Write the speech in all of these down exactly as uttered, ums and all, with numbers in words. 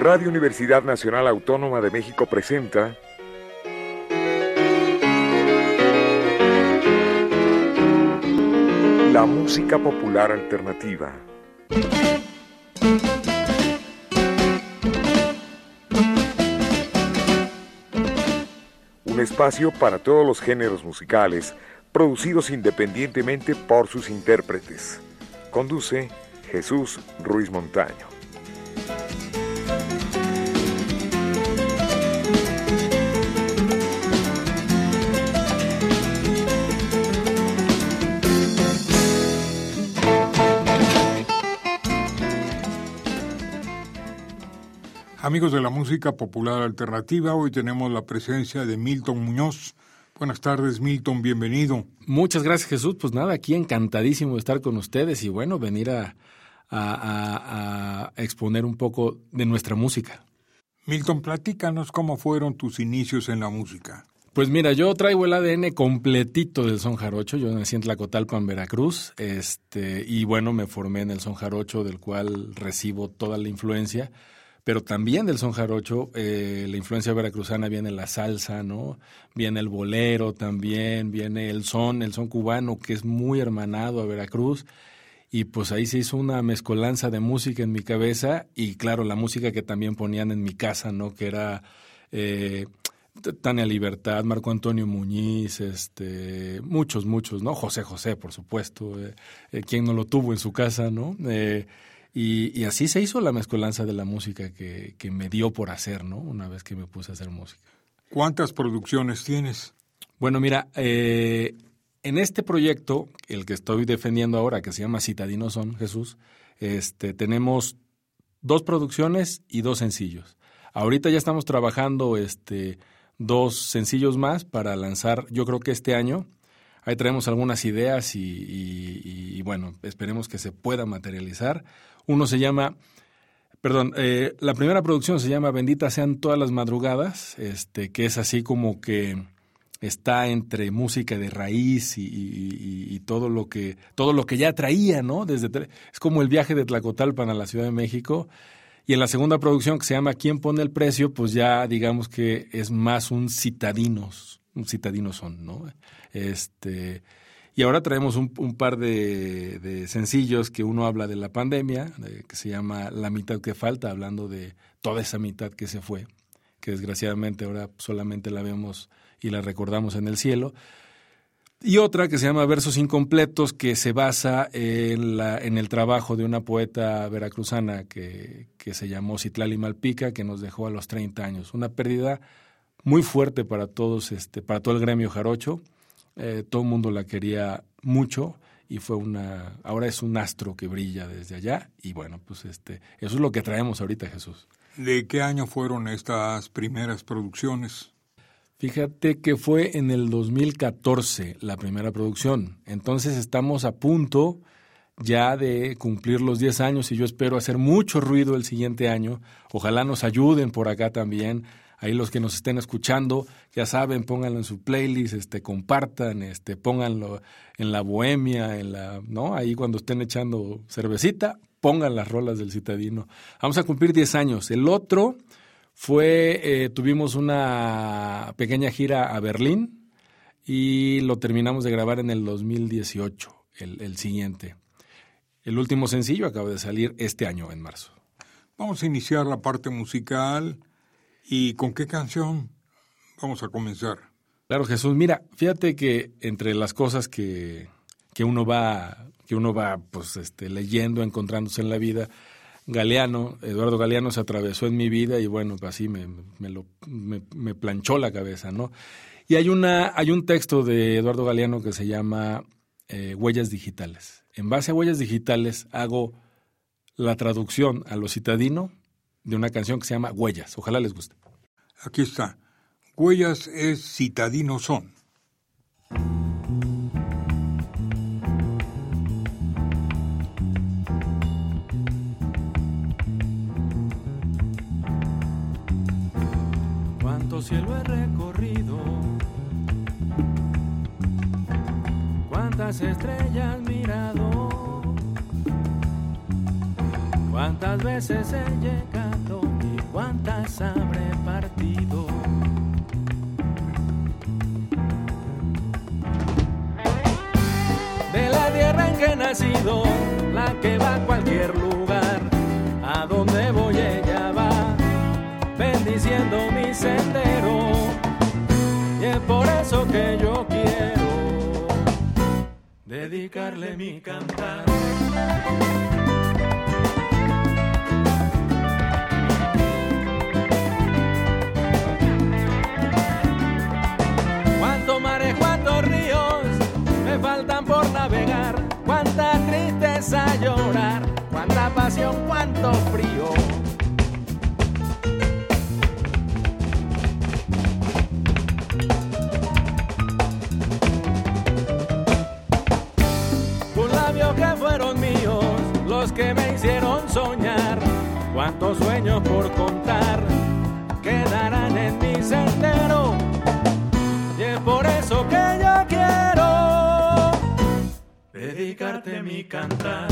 Radio Universidad Nacional Autónoma de México presenta la música popular alternativa. Un espacio para todos los géneros musicales, producidos independientemente por sus intérpretes. Conduce Jesús Ruiz Montaño. Amigos de la música popular alternativa, hoy tenemos la presencia de Milton Muñoz. Buenas tardes, Milton, bienvenido. Muchas gracias, Jesús. Pues nada, aquí encantadísimo de estar con ustedes y bueno, venir a, a, a, a exponer un poco de nuestra música. Milton, platícanos cómo fueron tus inicios en la música. Pues mira, yo traigo el A D N completito del son jarocho. Yo nací en Tlacotalpan, Veracruz, este, y bueno, me formé en el son jarocho, del cual recibo toda la influencia. Pero también del son jarocho, eh, la influencia veracruzana viene la salsa, ¿no? Viene el bolero también, viene el son, el son cubano, que es muy hermanado a Veracruz. Y pues ahí se hizo una mezcolanza de música en mi cabeza y claro, la música que también ponían en mi casa, ¿no? Que era eh, Tania Libertad, Marco Antonio Muñiz, este, muchos, muchos, ¿no? José José, por supuesto, eh, eh, quien no lo tuvo en su casa, ¿no? Eh, Y, y así se hizo la mezcolanza de la música que, que me dio por hacer, ¿no? Una vez que me puse a hacer música. ¿Cuántas producciones tienes? Bueno, mira, eh, en este proyecto, el que estoy defendiendo ahora, que se llama Citadino Son, Jesús, este, tenemos dos producciones y dos sencillos. Ahorita ya estamos trabajando este, dos sencillos más para lanzar, yo creo que este año. Ahí traemos algunas ideas y, y, y, y bueno, esperemos que se pueda materializar. Uno se llama, perdón, eh, la primera producción se llama Benditas sean todas las madrugadas, este, que es así como que está entre música de raíz y, y, y todo lo que todo lo que ya traía, ¿no? Desde es como el viaje de Tlacotalpan a la Ciudad de México. Y en la segunda producción, que se llama ¿Quién pone el precio?, pues ya digamos que es más un citadinos, un citadino son, ¿no? Este, y ahora traemos un, un par de, de sencillos que uno habla de la pandemia, de, que se llama La mitad que falta, hablando de toda esa mitad que se fue, que desgraciadamente ahora solamente la vemos y la recordamos en el cielo. Y otra que se llama Versos incompletos, que se basa en, la, en el trabajo de una poeta veracruzana que, que se llamó Citlali Malpica, que nos dejó a los treinta años. Una pérdida muy fuerte para todos, este, para todo el gremio jarocho. Eh, todo el mundo la quería mucho y fue una, ahora es un astro que brilla desde allá y bueno, pues este, eso es lo que traemos ahorita, Jesús. ¿De qué año fueron estas primeras producciones? Fíjate que fue en el dos mil catorce la primera producción, entonces estamos a punto ya de cumplir los diez años y yo espero hacer mucho ruido el siguiente año. Ojalá nos ayuden por acá también. Ahí los que nos estén escuchando, ya saben, pónganlo en su playlist, este, compartan, este, pónganlo en la bohemia, en la, ¿no? Ahí cuando estén echando cervecita, pongan las rolas del Citadino. Vamos a cumplir diez años. El otro fue, eh, tuvimos una pequeña gira a Berlín y lo terminamos de grabar en el dos mil dieciocho, el, el siguiente. El último sencillo acaba de salir este año, en marzo. Vamos a iniciar la parte musical. ¿Y con qué canción vamos a comenzar? Claro, Jesús. Mira, fíjate que entre las cosas que, que uno va, que uno va pues, este, leyendo, encontrándose en la vida, Galeano, Eduardo Galeano se atravesó en mi vida y bueno, así me, me, lo, me, me planchó la cabeza, ¿no? Y hay, una, hay un texto de Eduardo Galeano que se llama eh, Huellas Digitales. En base a Huellas Digitales hago la traducción a lo citadino de una canción que se llama Huellas. Ojalá les guste. Aquí está. Huellas es Citadino Son. Cuánto cielo he recorrido, cuántas estrellas mirado, cuántas veces he llegado y cuántas habré partido. De la tierra en que he nacido, la que va a cualquier lugar, a donde voy ella va, bendiciendo mi sendero. Y es por eso que yo quiero dedicarle mi cantar. Cuántos mares, cuántos ríos me faltan por navegar, cuánta tristeza llorar, cuánta pasión, cuánto frío. Tus labios que fueron míos, los que me hicieron soñar, cuántos sueños por contar quedarán en mi sendero. Y es por eso que yo quiero dedicarte mi cantar.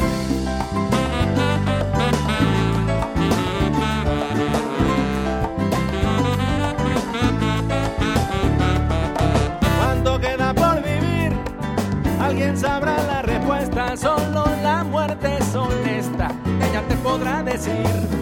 ¿Cuánto queda por vivir? Alguien sabrá la respuesta, solo la muerte es honesta, ella te podrá decir.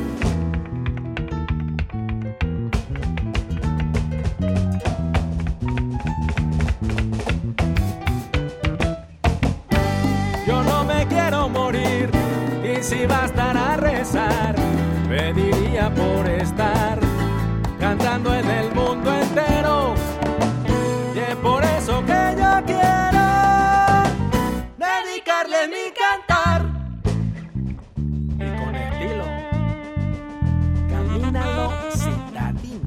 Morir, y si bastara rezar, pediría por estar cantando en el mundo entero. Y es por eso que yo quiero dedicarle mi cantar. Y con estilo, camínalo citadino.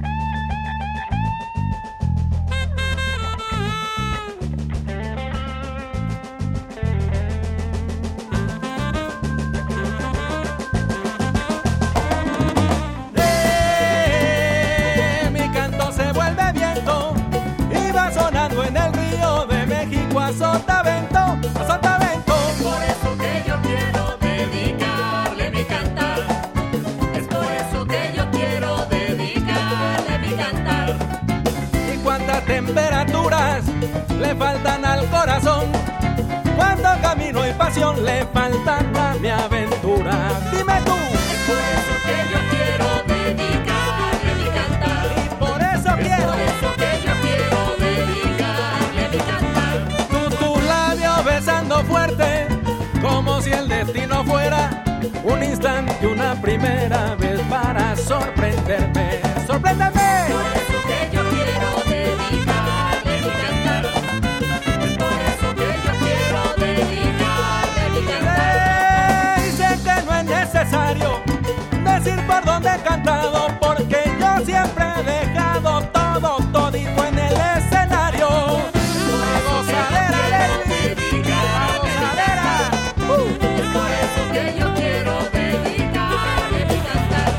En el río de México a sotavento, a sotavento. Es por eso que yo quiero dedicarle mi cantar. Es por eso que yo quiero dedicarle mi cantar. Y cuántas temperaturas le faltan al corazón, cuánto camino y pasión le faltan a mi aventura. Dime tú. Es por eso que yo quiero dedicarle mi cantar. Y por eso es quiero. por eso que yo quiero dedicarle mi cantar. Tú, tus labios besando fuerte, como si el destino fuera un instante, una primera vez para sorprenderme. ¡Sorpréndeme! Por eso que yo quiero dedicarle mi cantar. Es por eso que yo quiero dedicarle mi cantar. Y sé que no es necesario decir por dónde he cantado, porque yo siempre he dejado todo, todito en el escenario. La gozadera, Leslie, la gozadera. Uh. Es por eso que yo quiero dedicarle mi cantar.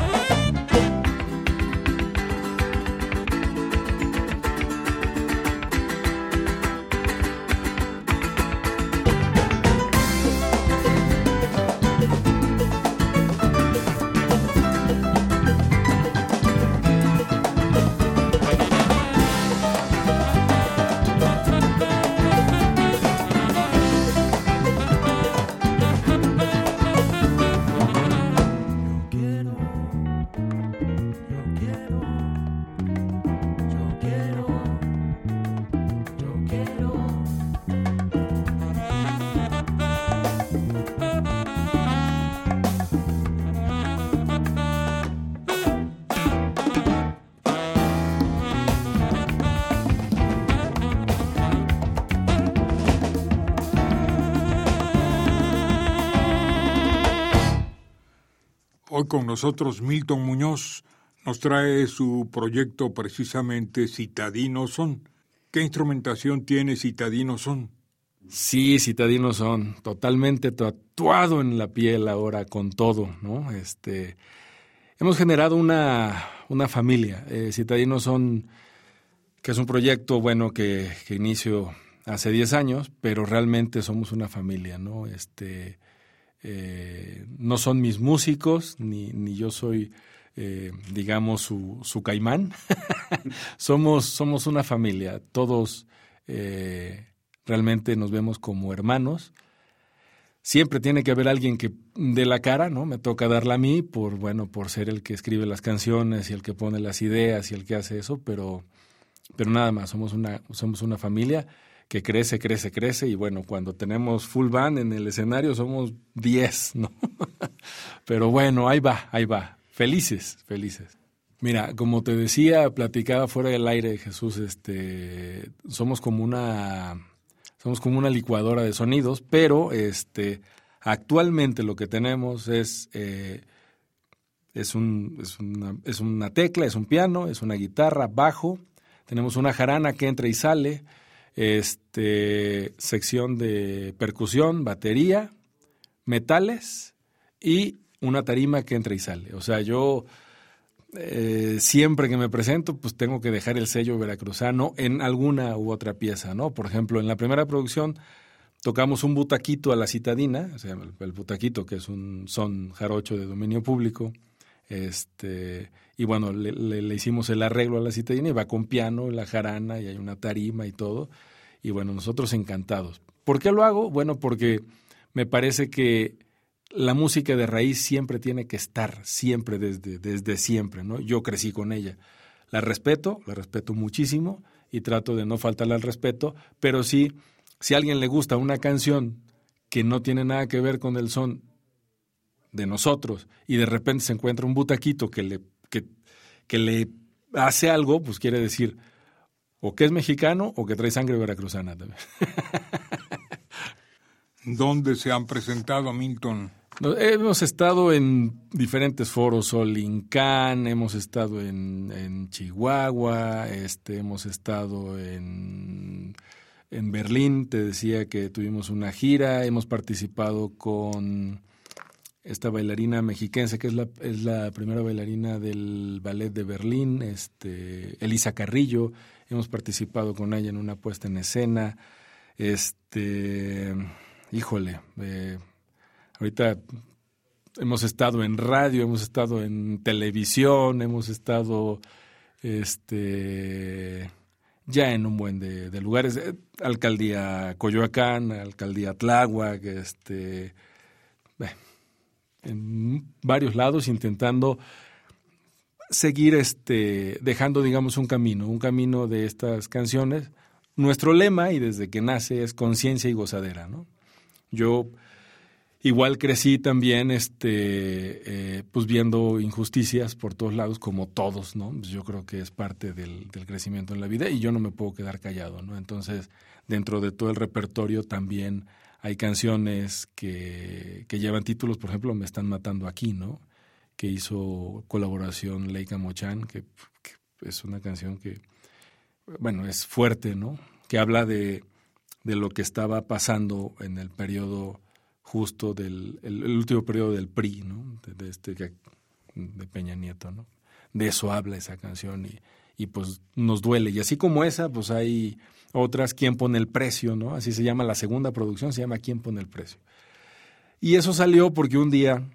Hoy con nosotros Milton Muñoz nos trae su proyecto precisamente Citadinos Son. ¿Qué instrumentación tiene Citadinos Son? Sí, Citadinos Son, totalmente tatuado en la piel ahora con todo, ¿no? Este, hemos generado una, una familia. Eh, Citadinos Son, que es un proyecto, bueno, que, que inicio hace diez años, pero realmente somos una familia, ¿no? Este, eh, no son mis músicos, ni, ni yo soy eh, digamos, su, su caimán. somos, somos una familia, todos eh, realmente nos vemos como hermanos. Siempre tiene que haber alguien que dé la cara, ¿no? Me toca darla a mí por, bueno, por ser el que escribe las canciones y el que pone las ideas y el que hace eso, pero, pero nada más, somos una, somos una familia que crece, crece, crece y bueno, cuando tenemos full band en el escenario somos diez, ¿no? Pero bueno, ahí va, ahí va. Felices, felices. Mira, como te decía, platicaba fuera del aire, Jesús, este, somos como una... Somos como una licuadora de sonidos, pero este, actualmente lo que tenemos es, eh, es, un, es, una, es una tecla, es un piano, es una guitarra, bajo, tenemos una jarana que entra y sale, este, sección de percusión, batería, metales y una tarima que entra y sale. O sea, yo... Eh, siempre que me presento, pues tengo que dejar el sello veracruzano en alguna u otra pieza, ¿no? Por ejemplo, en la primera producción tocamos un butaquito a la citadina, o sea, el, el butaquito, que es un son jarocho de dominio público, este, y bueno, le, le, le hicimos el arreglo a la citadina y va con piano, la jarana, y hay una tarima y todo, y bueno, nosotros encantados. ¿Por qué lo hago? Bueno, porque me parece que la música de raíz siempre tiene que estar, siempre, desde, desde siempre, ¿no? Yo crecí con ella. La respeto, la respeto muchísimo y trato de no faltarle al respeto, pero sí, si a alguien le gusta una canción que no tiene nada que ver con el son de nosotros y de repente se encuentra un butaquito que le, que, que le hace algo, pues quiere decir o que es mexicano o que trae sangre veracruzana también. ¿Dónde se han presentado, Milton? Hemos estado en diferentes foros, Solincán, hemos estado en, en Chihuahua, este, hemos estado en, en Berlín, te decía que tuvimos una gira, hemos participado con esta bailarina mexiquense que es la, es la primera bailarina del ballet de Berlín, este, Elisa Carrillo, hemos participado con ella en una puesta en escena, este, híjole, eh, ahorita hemos estado en radio, hemos estado en televisión, hemos estado este, ya en un buen de, de lugares. Alcaldía Coyoacán, Alcaldía Tláhuac, este, en varios lados intentando seguir este, dejando, digamos, un camino, un camino de estas canciones. Nuestro lema, y desde que nace, es conciencia y gozadera, ¿no? Yo igual crecí también este, eh, pues viendo injusticias por todos lados, como todos, ¿no? Pues yo creo que es parte del, del crecimiento en la vida y yo no me puedo quedar callado, ¿no? Entonces, dentro de todo el repertorio también hay canciones que, que llevan títulos, por ejemplo, Me están matando aquí, ¿no? Que hizo colaboración Leica Mochan, que, que es una canción que, bueno, es fuerte, ¿no? Que habla de, de lo que estaba pasando en el periodo justo del el, el último periodo del P R I, ¿no? De, de este de Peña Nieto, ¿no? De eso habla esa canción y, y pues nos duele. Y así como esa, pues hay otras, ¿Quién pone el precio?, ¿no? Así se llama la segunda producción, se llama ¿Quién pone el precio? Y eso salió porque un día,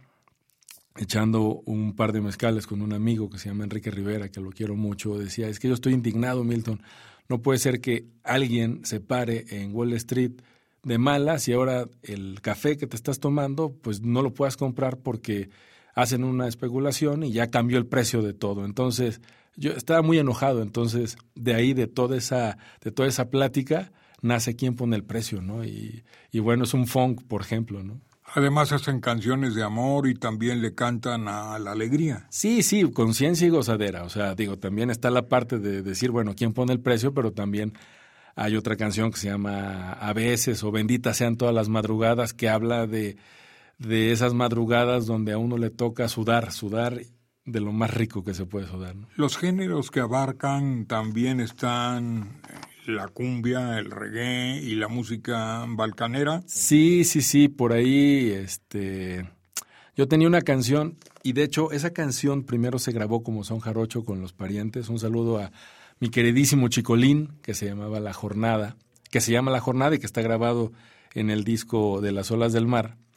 echando un par de mezcales con un amigo que se llama Enrique Rivera, que lo quiero mucho, decía, es que yo estoy indignado, Milton, no puede ser que alguien se pare en Wall Street de malas y ahora el café que te estás tomando, pues no lo puedas comprar porque hacen una especulación y ya cambió el precio de todo. Entonces, yo estaba muy enojado. Entonces, de ahí, de toda esa, de toda esa plática, nace ¿Quién pone el precio?, ¿no? Y, y bueno, es un funk, por ejemplo, ¿no? Además hacen canciones de amor y también le cantan a la alegría. Sí, sí, conciencia y gozadera. O sea, digo, también está la parte de decir, bueno, ¿quién pone el precio? Pero también hay otra canción que se llama A veces o Benditas sean todas las madrugadas, que habla de, de esas madrugadas donde a uno le toca sudar, sudar de lo más rico que se puede sudar, ¿no? Los géneros que abarcan también están la cumbia, el reggae y la música balcanera. Sí, sí, sí, por ahí este, yo tenía una canción y de hecho esa canción primero se grabó como son jarocho con los parientes. Un saludo a mi queridísimo Chicolín, que se llamaba La Jornada, que se llama La Jornada y que está grabado en el disco de Las Olas del Mar.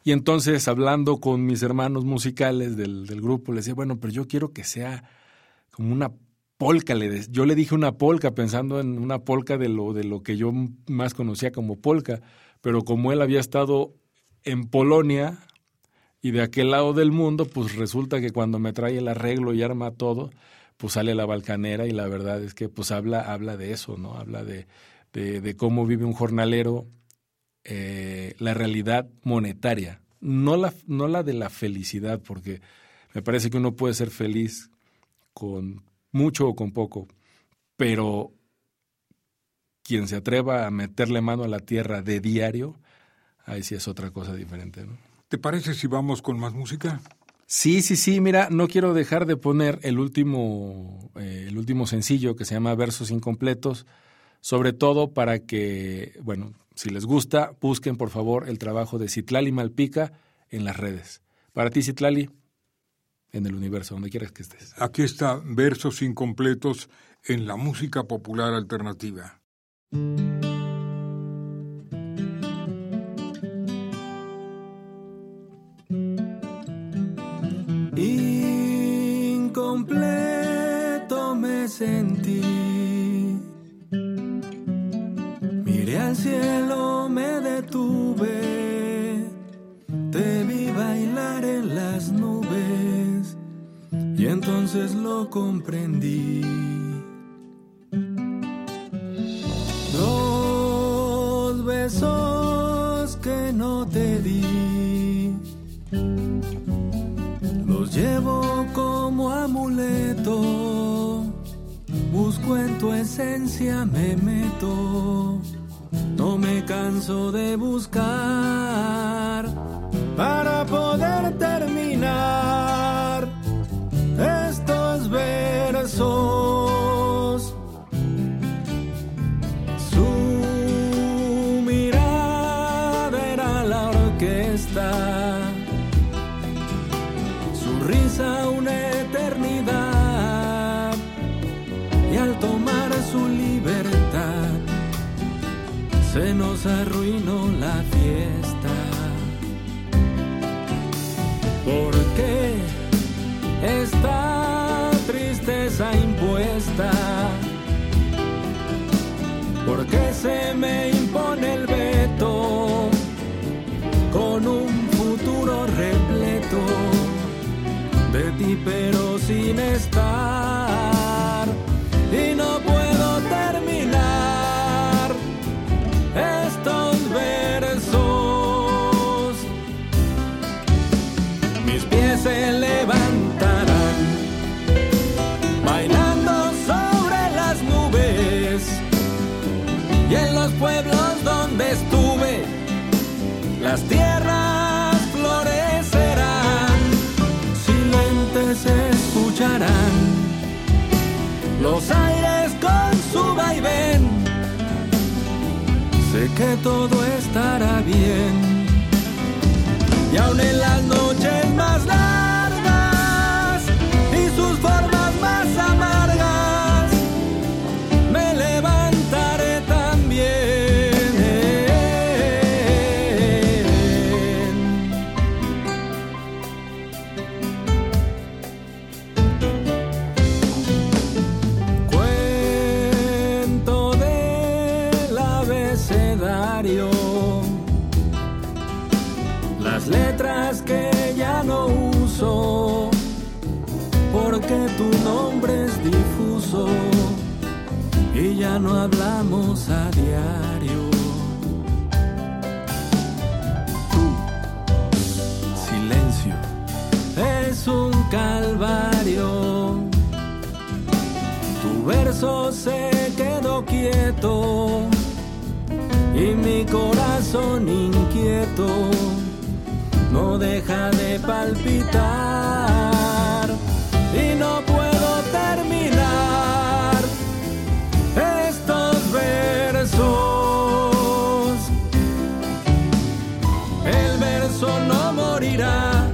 Y entonces, hablando con mis hermanos musicales del, del grupo, les decía, bueno, pero yo quiero que sea como una polka. Le yo le dije una polka, pensando en una polka de lo, de lo que yo más conocía como polka. Pero como él había estado en Polonia y de aquel lado del mundo, pues resulta que cuando me trae el arreglo y arma todo, pues sale la balcanera, y la verdad es que pues habla, habla de eso, ¿no? Habla de, de, de cómo vive un jornalero, eh, la realidad monetaria, no la, no la de la felicidad, porque me parece que uno puede ser feliz con mucho o con poco, pero quien se atreva a meterle mano a la tierra de diario, ahí sí es otra cosa diferente, ¿no? ¿Te parece si vamos con más música? Sí, sí, sí, mira, no quiero dejar de poner el último, eh, el último sencillo que se llama Versos Incompletos, sobre todo para que, bueno, si les gusta, busquen por favor el trabajo de Citlali Malpica en las redes. Para ti, Citlali, en el universo, donde quieras que estés. Aquí está Versos Incompletos en la música popular alternativa. Incompleto me sentí, miré al cielo, me detuve, te vi bailar en las nubes y entonces lo comprendí. Los besos que no te di los llevo como amuleto, busco en tu esencia, me meto, no me canso de buscar para poder terminar estos versos. Su mirada era la orquesta, risa una eternidad, y al tomar su libertad se nos arruinó la fiesta. ¿Por qué esta tristeza impuesta? ¿Por qué se me impone el veto con un futuro repleto de ti, pero sin estar? Y no puedo terminar estos versos. Mis pies se levantarán bailando sobre las nubes, y en los pueblos donde estuve las tierras florecerán. Se escucharán los aires con su vaivén. Sé que todo estará bien, y aun en las noches más largas y sus formas más amargas, me levantaré también. Las letras que ya no uso, porque tu nombre es difuso y ya no hablamos a diario. Tu silencio es un calvario, tu verso se quedó quieto y mi corazón inquieto no deja de palpitar, y no puedo terminar estos versos. El verso no morirá,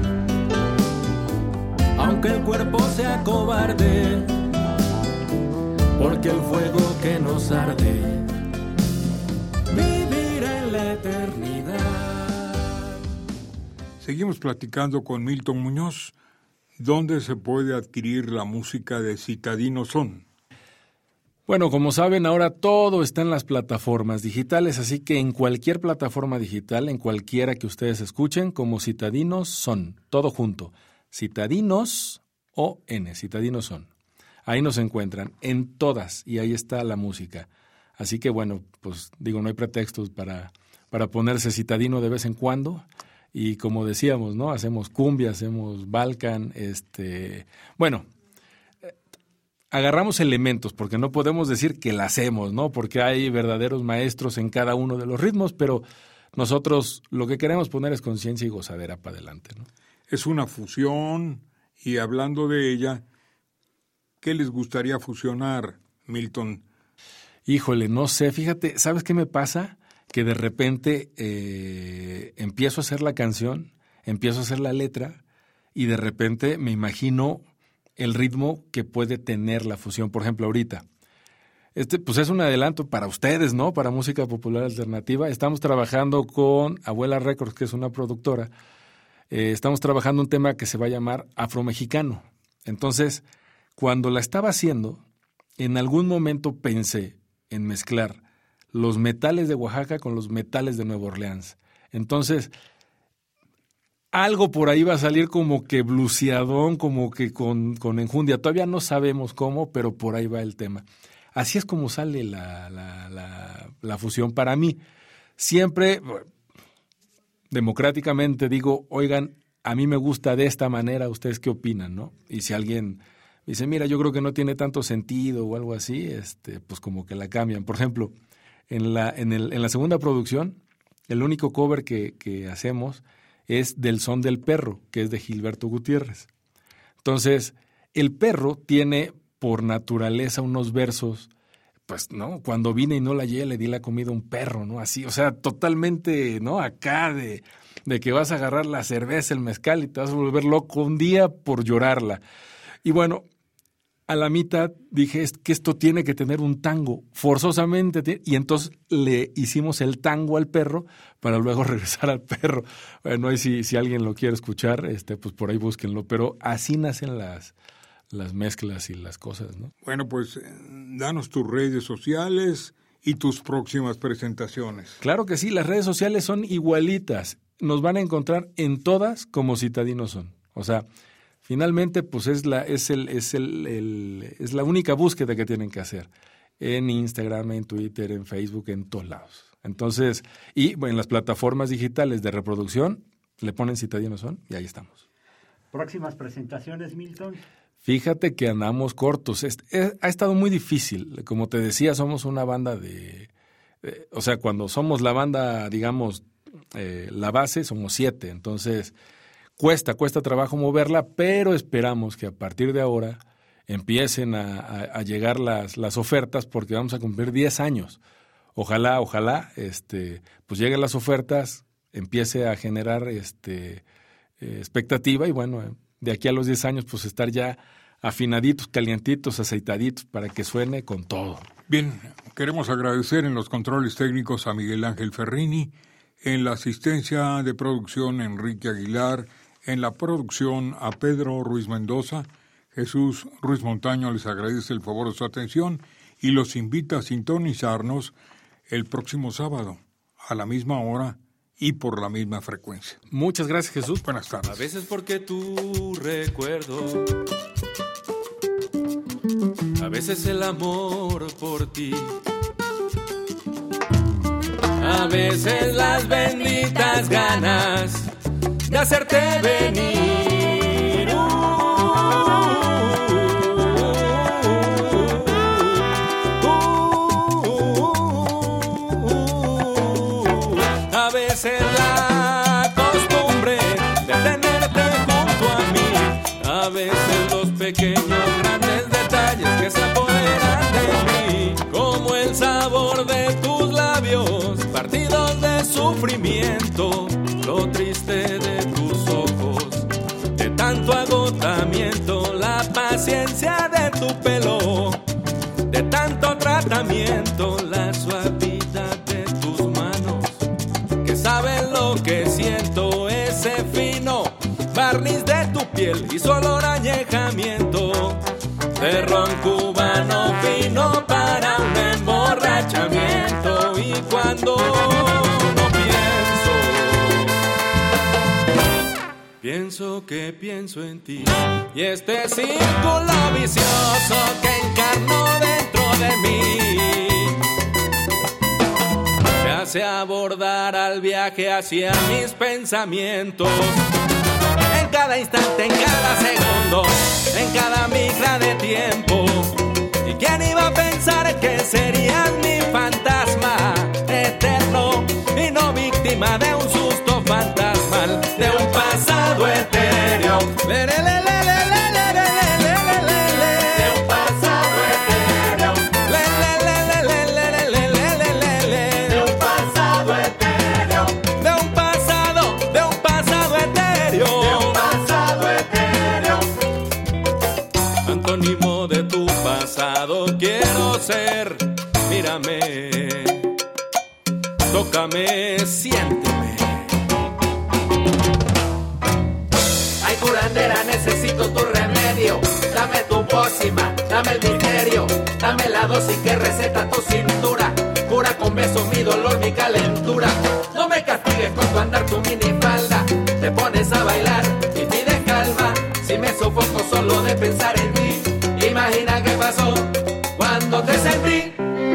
aunque el cuerpo sea cobarde, porque el fuego que nos arde vivirá en la eternidad. Seguimos platicando con Milton Muñoz. ¿Dónde se puede adquirir la música de Citadino Son? Bueno, como saben, ahora todo está en las plataformas digitales, así que en cualquier plataforma digital, en cualquiera que ustedes escuchen, como Citadinos Son, todo junto. Citadinos o N, Citadinos Son. Ahí nos encuentran, en todas, y ahí está la música. Así que bueno, pues digo, no hay pretextos para, para ponerse citadino de vez en cuando. Y como decíamos, ¿no? Hacemos cumbia, hacemos Balkan, este... Bueno, eh, agarramos elementos, porque no podemos decir que la hacemos, ¿no? Porque hay verdaderos maestros en cada uno de los ritmos, pero nosotros lo que queremos poner es conciencia y gozadera para adelante, ¿no? Es una fusión, y hablando de ella, ¿qué les gustaría fusionar, Milton? Híjole, no sé, fíjate, ¿sabes qué me pasa? Que de repente eh, empiezo a hacer la canción, empiezo a hacer la letra y de repente me imagino el ritmo que puede tener la fusión. Por ejemplo, ahorita, este pues es un adelanto para ustedes, ¿no? Para música popular alternativa. Estamos trabajando con Abuela Records, que es una productora. Eh, estamos trabajando un tema que se va a llamar Afromexicano. Entonces, cuando la estaba haciendo, en algún momento pensé en mezclar los metales de Oaxaca con los metales de Nueva Orleans. Entonces, algo por ahí va a salir como que bluseadón, como que con, con enjundia. Todavía no sabemos cómo, pero por ahí va el tema. Así es como sale la, la, la, la fusión para mí. Siempre, democráticamente digo, oigan, a mí me gusta de esta manera, ¿ustedes qué opinan, no? Y si alguien dice, mira, yo creo que no tiene tanto sentido o algo así, este, pues como que la cambian. Por ejemplo, En la, en, el, en la segunda producción, el único cover que, que hacemos es del Son del Perro, que es de Gilberto Gutiérrez. Entonces, el perro tiene por naturaleza unos versos, pues, ¿no? Cuando vine y no la hallé, le di la comida a un perro, ¿no? Así, o sea, totalmente, ¿no? Acá de, de que vas a agarrar la cerveza, el mezcal y te vas a volver loco un día por llorarla. Y bueno, a la mitad dije es que esto tiene que tener un tango, forzosamente, y entonces le hicimos el tango al perro para luego regresar al perro. Bueno, ahí si, si alguien lo quiere escuchar, este, pues por ahí búsquenlo, pero así nacen las, las mezclas y las cosas, ¿no? Bueno, pues danos tus redes sociales y tus próximas presentaciones. Claro que sí, las redes sociales son igualitas, nos van a encontrar en todas como Citadinos Son, o sea... Finalmente, pues es la es el es el, el es la única búsqueda que tienen que hacer en Instagram, en Twitter, en Facebook, en todos lados. Entonces, y bueno, en las plataformas digitales de reproducción le ponen Citadinos Son y ahí estamos. Próximas presentaciones, Milton. Fíjate que andamos cortos. Es, es, ha estado muy difícil. Como te decía, somos una banda de, de o sea, cuando somos la banda, digamos, eh, la base, somos siete. Entonces Cuesta, cuesta trabajo moverla, pero esperamos que a partir de ahora empiecen a, a, a llegar las, las ofertas porque vamos a cumplir diez años. Ojalá, ojalá, este, pues lleguen las ofertas, empiece a generar este, eh, expectativa y bueno, de aquí a los diez años pues estar ya afinaditos, calientitos, aceitaditos para que suene con todo. Bien, queremos agradecer en los controles técnicos a Miguel Ángel Ferrini, en la asistencia de producción Enrique Aguilar, en la producción a Pedro Ruiz Mendoza. Jesús Ruiz Montaño les agradece el favor de su atención y los invita a sintonizarnos el próximo sábado a la misma hora y por la misma frecuencia. Muchas gracias, Jesús. Buenas tardes. A veces porque tu recuerdo, a veces el amor por ti, a veces las benditas ganas de hacerte venir. Uh, uh, uh, uh, a veces la costumbre de tenerte junto a mí, a veces los pequeños grandes detalles que se apoderan de mí, como el sabor de tus labios partidos de sufrimiento, lo triste de tus ojos, de tanto agotamiento, la paciencia de tu pelo, de tanto tratamiento, la suavidad de tus manos, que saben lo que siento, ese fin piel y su olor a añejamiento de ron cubano fino para un emborrachamiento. Y cuando no pienso, pienso que pienso en ti, y este círculo vicioso que encarno dentro de mí me hace abordar al viaje hacia mis pensamientos. En cada instante, en cada segundo, en cada micra de tiempo. ¿Y quién iba a pensar que serías mi fantasma eterno y no víctima de un susto fantasmal, de un pasado etéreo? Le, le, le, le, le, le, le, le, le, le, le. De un pasado etéreo. Le, le, le, le, le, le, le, le, le, le. De un pasado etéreo. De un pasado, de un pasado etéreo. De un pasado etéreo. Antónimo de tu pasado quiero ser. Mírame, tócame, siénteme. Ay, curandera, necesito tu remedio. Dame tu pócima, dame el misterio. Dame la dosis que receta tu cintura. Cura con besos mi dolor, mi calentura. No me castigues con tu andar, tu minifalda. Te pones a bailar y pides calma. Si me sofoco solo de pensar en ti, imagina qué pasó cuando te sentí.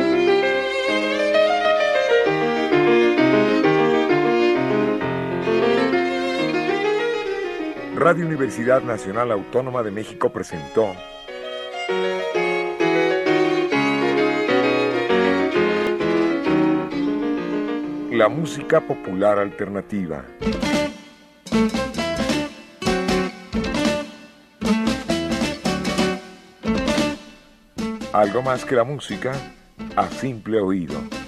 Radio Universidad Nacional Autónoma de México presentó la música popular alternativa. Algo más que la música a simple oído.